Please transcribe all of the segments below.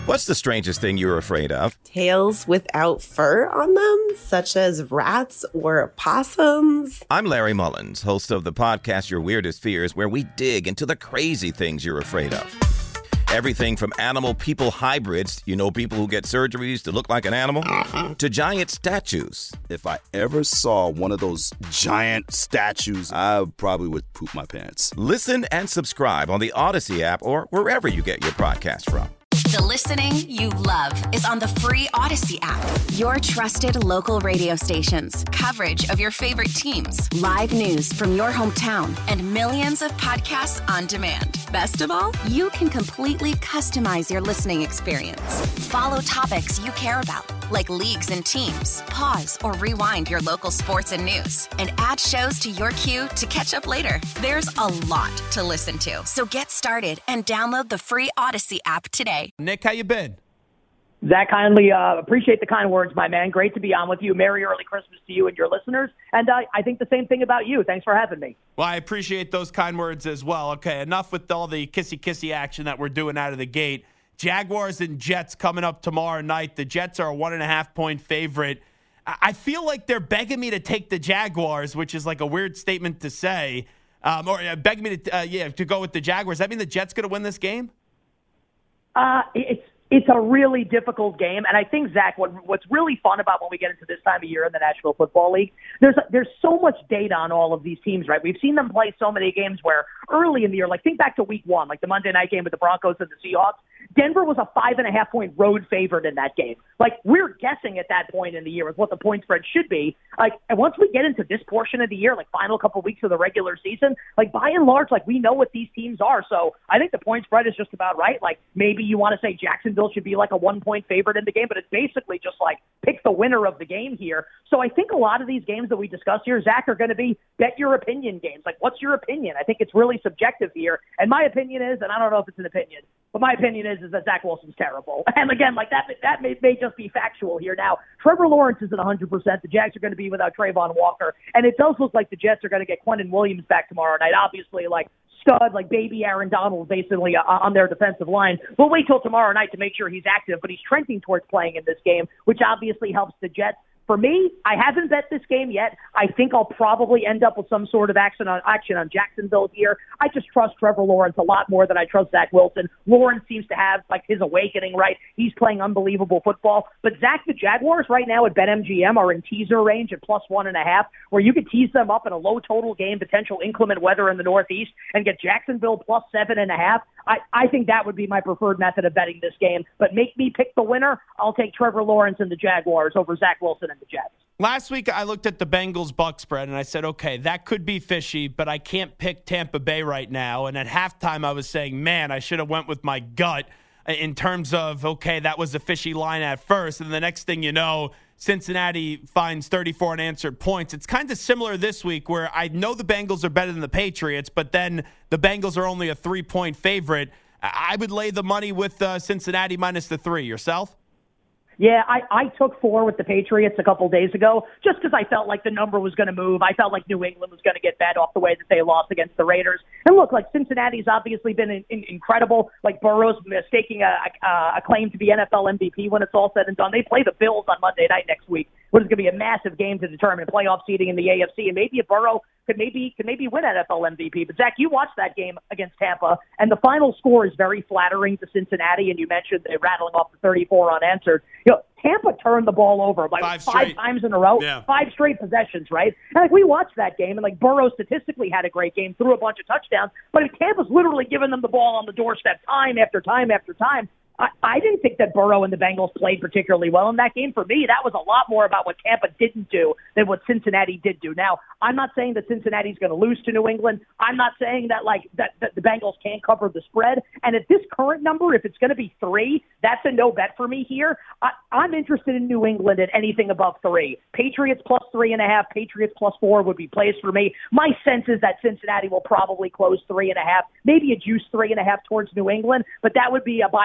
What's the strangest thing you're afraid of? Tails without fur on them, such as rats or opossums. I'm Larry Mullins, host of the podcast Your Weirdest Fears, where we dig into the crazy things you're afraid of. Everything from animal-people hybrids, people who get surgeries to look like an animal, to giant statues. If I ever saw one of those giant statues, I probably would poop my pants. Listen and subscribe on the Odyssey app or wherever you get your podcast from. The listening you love is on the free Odyssey app. Your trusted local radio stations, coverage of your favorite teams, live news from your hometown, and millions of podcasts on demand. Best of all, you can completely customize your listening experience. Follow topics you care about, like leagues and teams. Pause or rewind your local sports and news, and add shows to your queue to catch up later. There's a lot to listen to, so get started and download the free Odyssey app today. Nick, how you been? Zach, kindly appreciate the kind words, my man. Great to be on with you. Merry early Christmas to you and your listeners. And I think the same thing about you. Thanks for having me. Well, I appreciate those kind words as well. Okay, enough with all the kissy-kissy action that we're doing out of the gate. Jaguars and Jets coming up tomorrow night. The Jets are a 1.5-point favorite. I feel like they're begging me to take the Jaguars, which is like a weird statement to say. Or begging me to go with the Jaguars. Does that mean the Jets going to win this game? It's a really difficult game, and I think, Zach, what's really fun about when we get into this time of year in the National Football League, there's so much data on all of these teams, right? We've seen them play so many games where early in the year, like think back to week 1, like the Monday night game with the Broncos and the Seahawks, Denver was a 5.5-point road favorite in that game. Like, we're guessing at that point in the year with what the point spread should be. Like, and once we get into this portion of the year, like final couple weeks of the regular season, like by and large, like we know what these teams are. So I think the point spread is just about right. Like maybe you want to say Jacksonville should be like a 1-point favorite in the game, but it's basically just like pick the winner of the game here. So I think a lot of these games that we discuss here, Zach, are going to be bet your opinion games. Like, what's your opinion? I think it's really subjective here. And my opinion is, and I don't know if it's an opinion, but my opinion is that Zach Wilson's terrible. And again, like that may just be factual here. Now, Trevor Lawrence isn't 100%. The Jags are going to be without Trayvon Walker. And it does look like the Jets are going to get Quentin Williams back tomorrow night. Obviously, like stud, like baby Aaron Donald, basically on their defensive line. We'll wait till tomorrow night to make sure he's active, but he's trending towards playing in this game, which obviously helps the Jets. For me, I haven't bet this game yet. I think I'll probably end up with some sort of action on Jacksonville here. I just trust Trevor Lawrence a lot more than I trust Zach Wilson. Lawrence seems to have like his awakening, right? He's playing unbelievable football. But Zach, the Jaguars right now at BetMGM are in teaser range at +1.5, where you could tease them up in a low total game, potential inclement weather in the Northeast, and get Jacksonville +7.5. I think that would be my preferred method of betting this game. But make me pick the winner. I'll take Trevor Lawrence and the Jaguars over Zach Wilson and the Jets. Last week, I looked at the Bengals-Bucs spread, and I said, okay, that could be fishy, but I can't pick Tampa Bay right now. And at halftime, I was saying, man, I should have went with my gut in terms of, okay, that was a fishy line at first. And the next thing you know, Cincinnati finds 34 unanswered points. It's kind of similar this week where I know the Bengals are better than the Patriots, but then the Bengals are only a 3-point favorite. I would lay the money with Cincinnati minus the 3. Yourself? Yeah, I took 4 with the Patriots a couple days ago just because I felt like the number was going to move. I felt like New England was going to get bet off the way that they lost against the Raiders. And look, like Cincinnati's obviously been incredible. Like Burrow's staking a claim to be NFL MVP when it's all said and done. They play the Bills on Monday night next week, which is going to be a massive game to determine playoff seeding in the AFC. And maybe if Burrow could maybe win NFL MVP. But Zach, you watched that game against Tampa, and the final score is very flattering to Cincinnati. And you mentioned they're rattling off the 34 unanswered. Tampa turned the ball over like five times in a row, 5 straight possessions, right? And like we watched that game, and like Burrow statistically had a great game, threw a bunch of touchdowns, but Tampa's literally giving them the ball on the doorstep time after time after time. I didn't think that Burrow and the Bengals played particularly well in that game. For me, that was a lot more about what Tampa didn't do than what Cincinnati did do. Now, I'm not saying that Cincinnati's going to lose to New England. I'm not saying that that the Bengals can't cover the spread. And at this current number, if it's going to be 3, that's a no bet for me here. I'm interested in New England at anything above 3. Patriots +3.5, Patriots +4 would be plays for me. My sense is that Cincinnati will probably close 3.5, maybe a juice 3.5 towards New England, but that would be a buy point for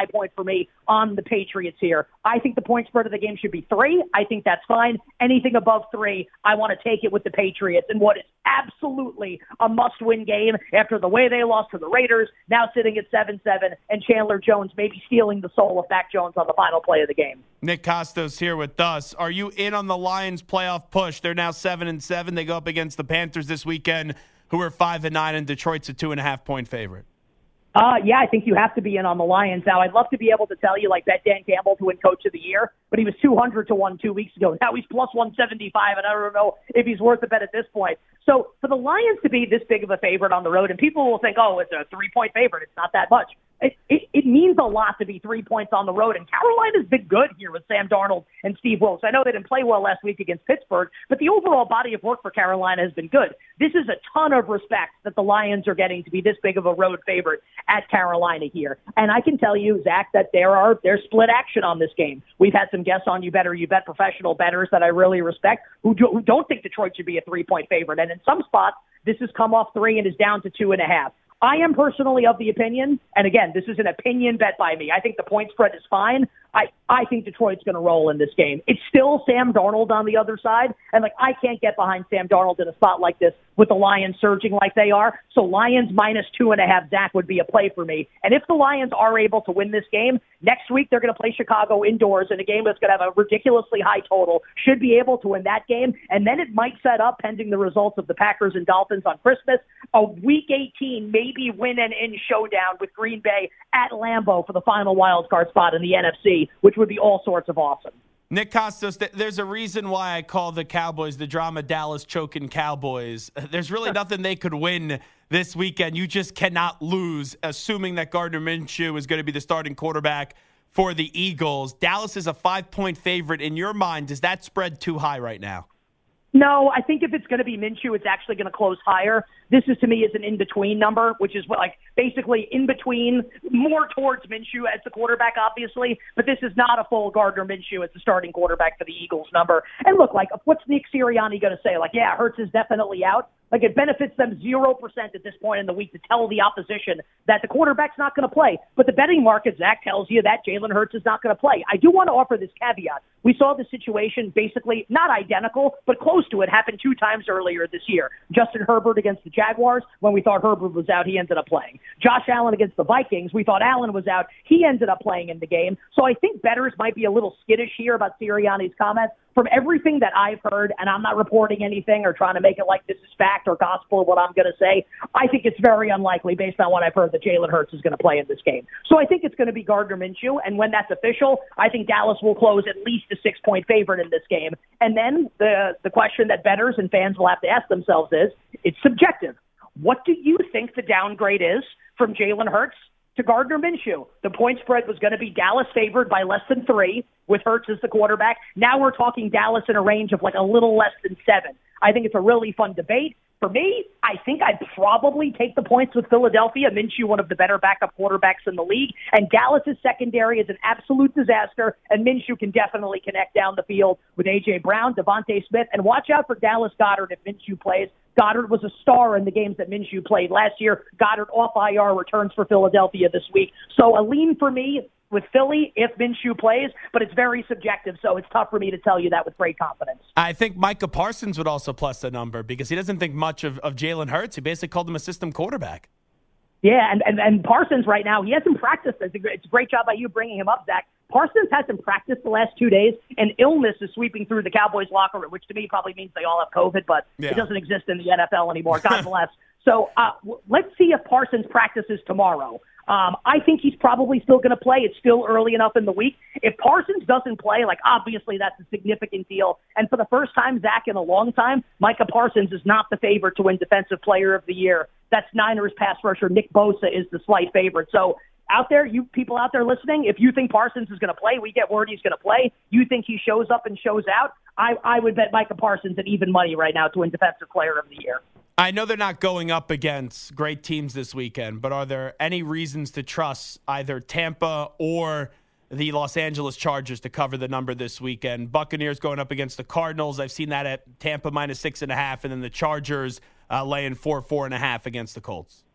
me on the Patriots here. I think the point spread of the game should be 3. I think that's fine. Anything above 3, I want to take it with the Patriots in what is absolutely a must-win game after the way they lost to the Raiders, now sitting at 7-7, and Chandler Jones maybe stealing the soul of Mac Jones on the final play of the game. Nick Costos here with us. Are you in on the Lions playoff push? They're now 7-7. They go up against the Panthers this weekend, who are 5-9, and Detroit's a 2.5-point favorite. Yeah, I think you have to be in on the Lions. Now, I'd love to be able to tell you, bet Dan Campbell to win Coach of the Year, but he was 200 to 1 2 weeks ago. Now he's plus 175, and I don't know if he's worth a bet at this point. So for the Lions to be this big of a favorite on the road, and people will think, oh, it's a 3-point favorite. It's not that much. It means a lot to be 3 points on the road, and Carolina's been good here with Sam Darnold and Steve Wilks. I know they didn't play well last week against Pittsburgh, but the overall body of work for Carolina has been good. This is a ton of respect that the Lions are getting to be this big of a road favorite at Carolina here. And I can tell you, Zach, that there's split action on this game. We've had some guests on You Bet professional bettors that I really respect who don't think Detroit should be a 3-point favorite. And in some spots, this has come off 3 and is down to 2.5. I am personally of the opinion, and again, this is an opinion bet by me. I think the point spread is fine. I think Detroit's going to roll in this game. It's still Sam Darnold on the other side, and I can't get behind Sam Darnold in a spot like this with the Lions surging like they are. So Lions minus 2.5, Zach, would be a play for me. And if the Lions are able to win this game, next week they're going to play Chicago indoors in a game that's going to have a ridiculously high total. Should be able to win that game, and then it might set up, pending the results of the Packers and Dolphins on Christmas, a Week 18 maybe win-and-in showdown with Green Bay at Lambeau for the final wild card spot in the NFC, which would be all sorts of awesome. Nick Costos, there's a reason why I call the Cowboys the drama Dallas choking Cowboys. There's really nothing they could win this weekend. You just cannot lose, assuming that Gardner Minshew is going to be the starting quarterback for the Eagles. Dallas is a 5-point favorite. In your mind, does that spread too high right now? No, I think if it's going to be Minshew, it's actually going to close higher. This is, to me, is an in-between number, which is basically in between, more towards Minshew as the quarterback, obviously, but this is not a full Gardner Minshew as the starting quarterback for the Eagles number. And look, what's Nick Sirianni going to say? Yeah, Hurts is definitely out. It benefits them 0% at this point in the week to tell the opposition that the quarterback's not going to play. But the betting market, Zach, tells you that Jalen Hurts is not going to play. I do want to offer this caveat. We saw the situation basically not identical, but close to it happen 2 times earlier this year. Justin Herbert against the Jaguars, when we thought Herbert was out, he ended up playing. Josh Allen against the Vikings, we thought Allen was out, he ended up playing in the game. So I think bettors might be a little skittish here about Sirianni's comments. From everything that I've heard, and I'm not reporting anything or trying to make it like this is fact or gospel what I'm going to say, I think it's very unlikely based on what I've heard that Jalen Hurts is going to play in this game. So I think it's going to be Gardner Minshew, and when that's official, I think Dallas will close at least a 6-point favorite in this game. And then the question that bettors and fans will have to ask themselves is, it's subjective. What do you think the downgrade is from Jalen Hurts to Gardner Minshew? The point spread was going to be Dallas favored by less than 3 with Hurts as the quarterback. Now we're talking Dallas in a range of a little less than 7. I think it's a really fun debate. For me, I think I'd probably take the points with Philadelphia. Minshew, one of the better backup quarterbacks in the league. And Dallas' secondary is an absolute disaster, and Minshew can definitely connect down the field with A.J. Brown, Devontae Smith, and watch out for Dallas Goedert if Minshew plays. Goddard was a star in the games that Minshew played last year. Goddard off IR returns for Philadelphia this week. So a lean for me with Philly if Minshew plays, but it's very subjective, so it's tough for me to tell you that with great confidence. I think Micah Parsons would also plus the number because he doesn't think much of Jalen Hurts. He basically called him a system quarterback. Yeah, and Parsons right now, he hasn't practiced. It's a great job by you bringing him up, Zach. Parsons hasn't practiced the last 2 days, and illness is sweeping through the Cowboys locker room, which to me probably means they all have COVID, but It doesn't exist in the NFL anymore. God bless. So let's see if Parsons practices tomorrow. I think he's probably still going to play. It's still early enough in the week. If Parsons doesn't play, obviously that's a significant deal. And for the first time, Zach, in a long time, Micah Parsons is not the favorite to win Defensive Player of the Year. That's Niners pass rusher Nick Bosa is the slight favorite. So out there, you people out there listening, if you think Parsons is going to play, we get word he's going to play. You think he shows up and shows out, I would bet Micah Parsons at even money right now to win Defensive Player of the Year. I know they're not going up against great teams this weekend, but are there any reasons to trust either Tampa or the Los Angeles Chargers to cover the number this weekend? Buccaneers going up against the Cardinals. I've seen that at Tampa minus 6.5, and then the Chargers laying 4.5 against the Colts.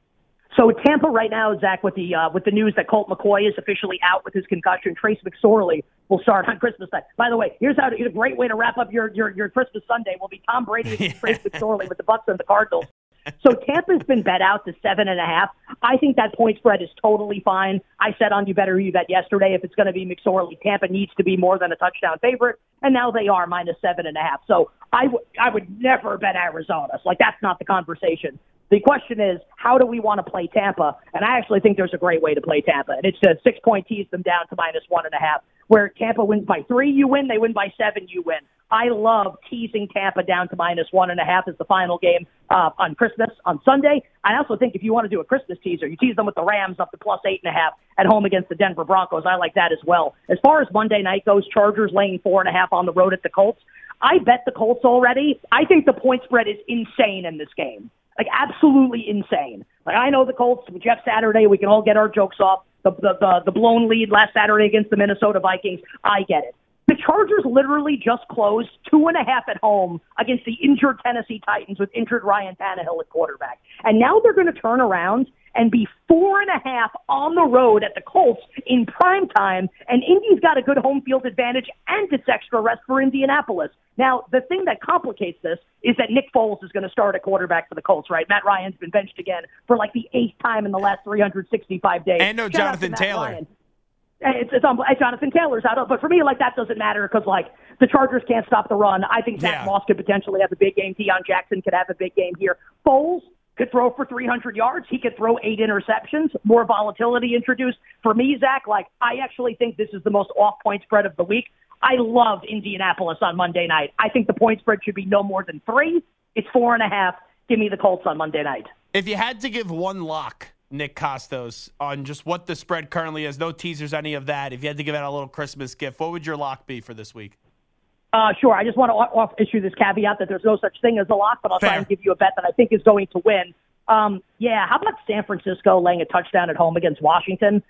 So Tampa right now, Zach, with the news that Colt McCoy is officially out with his concussion, Trace McSorley will start on Christmas night. By the way, here's a great way to wrap up your Christmas Sunday. Will be Tom Brady and Trace McSorley with the Bucs and the Cardinals. So Tampa's been bet out to 7.5. I think that point spread is totally fine. I said on You Better You Bet yesterday, if it's going to be McSorley, Tampa needs to be more than a touchdown favorite, and now they are minus 7.5. So I would never bet Arizona. So, that's not the conversation. The question is, how do we want to play Tampa? And I actually think there's a great way to play Tampa, and it's to 6-point tease them down to minus 1.5. Where Tampa wins by 3, you win. They win by 7, you win. I love teasing Tampa down to minus 1.5 as the final game on Christmas on Sunday. I also think if you want to do a Christmas teaser, you tease them with the Rams up to plus 8.5 at home against the Denver Broncos. I like that as well. As far as Monday night goes, Chargers laying 4.5 on the road at the Colts. I bet the Colts already. I think the point spread is insane in this game. Absolutely insane. I know the Colts, Jeff Saturday, we can all get our jokes off. The blown lead last Saturday against the Minnesota Vikings. I get it. The Chargers literally just closed 2.5 at home against the injured Tennessee Titans with injured Ryan Tannehill at quarterback. And now they're going to turn around and be 4.5 on the road at the Colts in prime time. And Indy's got a good home field advantage, and it's extra rest for Indianapolis. Now, the thing that complicates this is that Nick Foles is going to start at quarterback for the Colts, right? Matt Ryan's been benched again for the 8th time in the last 365 days. And no Jonathan Taylor. Ryan. It's Jonathan Taylor's out, but for me, that doesn't matter because the Chargers can't stop the run. I think Zach Moss could potentially have a big game. Deion Jackson could have a big game here. Foles could throw for 300 yards. He could throw 8 interceptions. More volatility introduced. For me, Zach, I actually think this is the most off-point spread of the week. I love Indianapolis on Monday night. I think the point spread should be no more than 3. It's 4.5. Give me the Colts on Monday night. If you had to give one lock, Nick Kostos, on just what the spread currently is, no teasers, any of that, if you had to give out a little Christmas gift, what would your lock be for this week? Sure. I just want to issue this caveat that there's no such thing as a lock, but I'll try and give you a bet that I think is going to win. How about San Francisco laying a touchdown at home against Washington?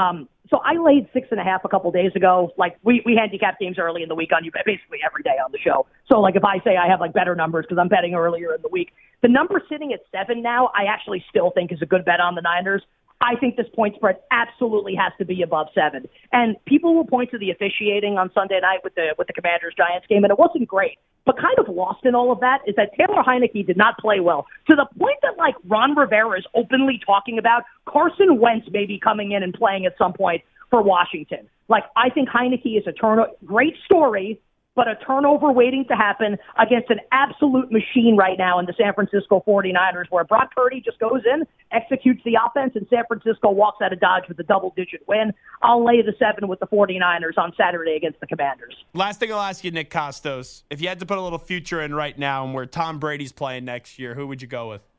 So I laid 6.5 a couple days ago. We handicap games early in the week on you basically every day on the show. So if I say I have better numbers because I'm betting earlier in the week, the number sitting at 7 now, I actually still think is a good bet on the Niners. I think this point spread absolutely has to be above 7. And people will point to the officiating on Sunday night with the Commanders-Giants game, and it wasn't great. But kind of lost in all of that is that Taylor Heineke did not play well, to the point that Ron Rivera is openly talking about Carson Wentz maybe coming in and playing at some point for Washington. I think Heineke is a great story, but a turnover waiting to happen against an absolute machine right now in the San Francisco 49ers, where Brock Purdy just goes in, executes the offense, and San Francisco walks out of Dodge with a double-digit win. I'll lay the 7 with the 49ers on Saturday against the Commanders. Last thing I'll ask you, Nick Kostos, if you had to put a little future in right now and where Tom Brady's playing next year, who would you go with?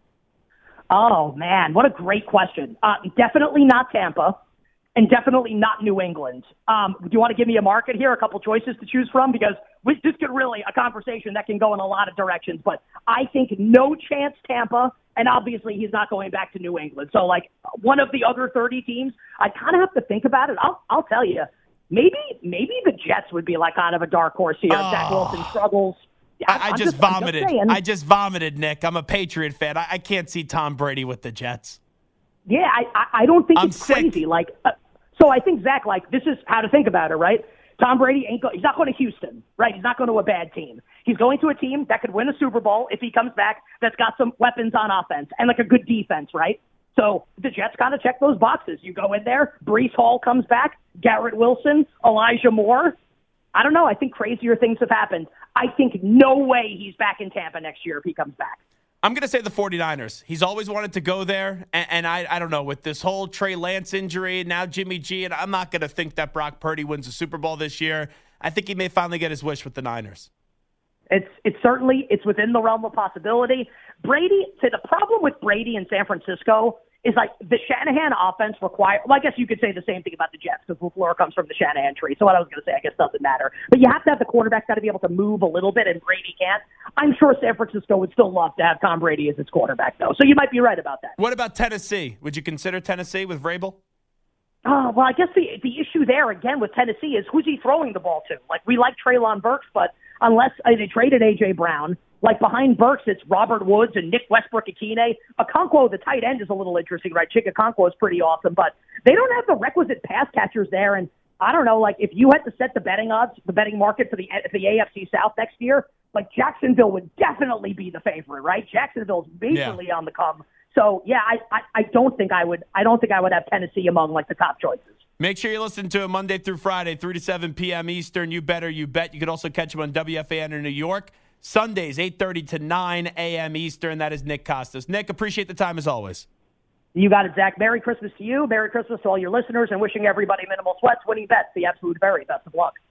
Oh, man, what a great question. Definitely not Tampa. And definitely not New England. Do you want to give me a market here, a couple choices to choose from? Because this could really, a conversation that can go in a lot of directions. But I think no chance Tampa, and obviously he's not going back to New England. So, one of the other 30 teams, I kind of have to think about it. I'll tell you, maybe the Jets would be kind of a dark horse here. Oh. Zach Wilson struggles. I just vomited. I just vomited, Nick. I'm a Patriot fan. I can't see Tom Brady with the Jets. Yeah, I don't think it's sick. crazy. So I think, Zach, this is how to think about it, right? Tom Brady he's not going to Houston, right? He's not going to a bad team. He's going to a team that could win a Super Bowl if he comes back, that's got some weapons on offense and a good defense, right? So the Jets got to check those boxes. You go in there, Breece Hall comes back, Garrett Wilson, Elijah Moore. I don't know. I think crazier things have happened. I think no way he's back in Tampa next year if he comes back. I'm going to say the 49ers. He's always wanted to go there, and I don't know, with this whole Trey Lance injury, now Jimmy G, and I'm not going to think that Brock Purdy wins the Super Bowl this year. I think he may finally get his wish with the Niners. It's certainly within the realm of possibility. The problem with Brady in San Francisco is the Shanahan offense I guess you could say the same thing about the Jets because LaFleur comes from the Shanahan tree. So what I was going to say, I guess, doesn't matter. But you have to have the quarterback got to be able to move a little bit, and Brady can't. I'm sure San Francisco would still love to have Tom Brady as its quarterback, though. So you might be right about that. What about Tennessee? Would you consider Tennessee with Vrabel? Oh, well, I guess the issue there, again, with Tennessee is who's he throwing the ball to? We like Treylon Burks, but unless they traded A.J. Brown, Like behind Burks, it's Robert Woods and Nick Westbrook-Ikhine. Okonkwo, the tight end, is a little interesting, right? Chig Okonkwo is pretty awesome, but they don't have the requisite pass catchers there. And I don't know, like if you had to set the betting odds, the betting market for the AFC South next year, like Jacksonville would definitely be the favorite, right? Jacksonville's majorly on the come. So yeah, I don't think I would have Tennessee among like the top choices. Make sure you listen to him Monday through Friday, 3 to 7 p.m. Eastern. You better, you bet. You could also catch him on WFAN in New York. Sundays, 8:30 to 9 a.m. Eastern. That is Nick Kostos. Nick, appreciate the time as always. You got it, Zach. Merry Christmas to you. Merry Christmas to all your listeners, and wishing everybody minimal sweats, winning bets, the absolute very best of luck.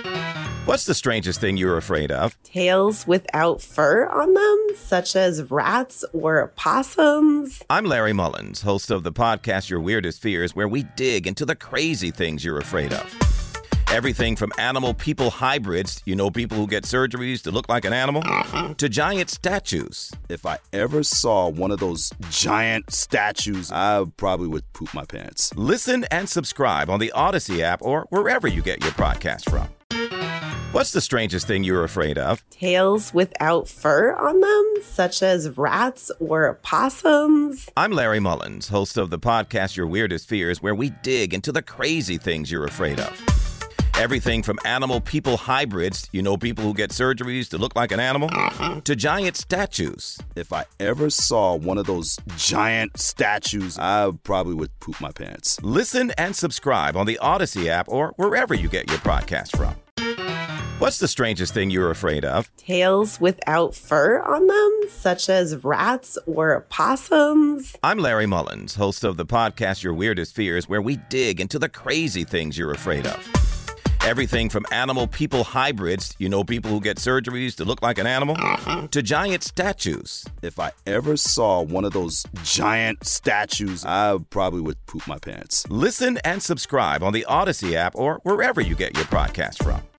What's the strangest thing you're afraid of? Tails without fur on them, such as rats or possums. I'm Larry Mullins, host of the podcast Your Weirdest Fears, where we dig into the crazy things you're afraid of. Everything from animal-people hybrids, people who get surgeries to look like an animal, to giant statues. If I ever saw one of those giant statues, I probably would poop my pants. Listen and subscribe on the Odyssey app or wherever you get your podcasts from. What's the strangest thing you're afraid of? Tails without fur on them, such as rats or possums. I'm Larry Mullins, host of the podcast Your Weirdest Fears, where we dig into the crazy things you're afraid of. Everything from animal-people hybrids, people who get surgeries to look like an animal, to giant statues. If I ever saw one of those giant statues, I probably would poop my pants. Listen and subscribe on the Odyssey app or wherever you get your podcasts from. What's the strangest thing you're afraid of? Tails without fur on them, such as rats or possums. I'm Larry Mullins, host of the podcast Your Weirdest Fears, where we dig into the crazy things you're afraid of. Everything from animal-people hybrids, people who get surgeries to look like an animal, to giant statues. If I ever saw one of those giant statues, I probably would poop my pants. Listen and subscribe on the Odyssey app or wherever you get your podcasts from.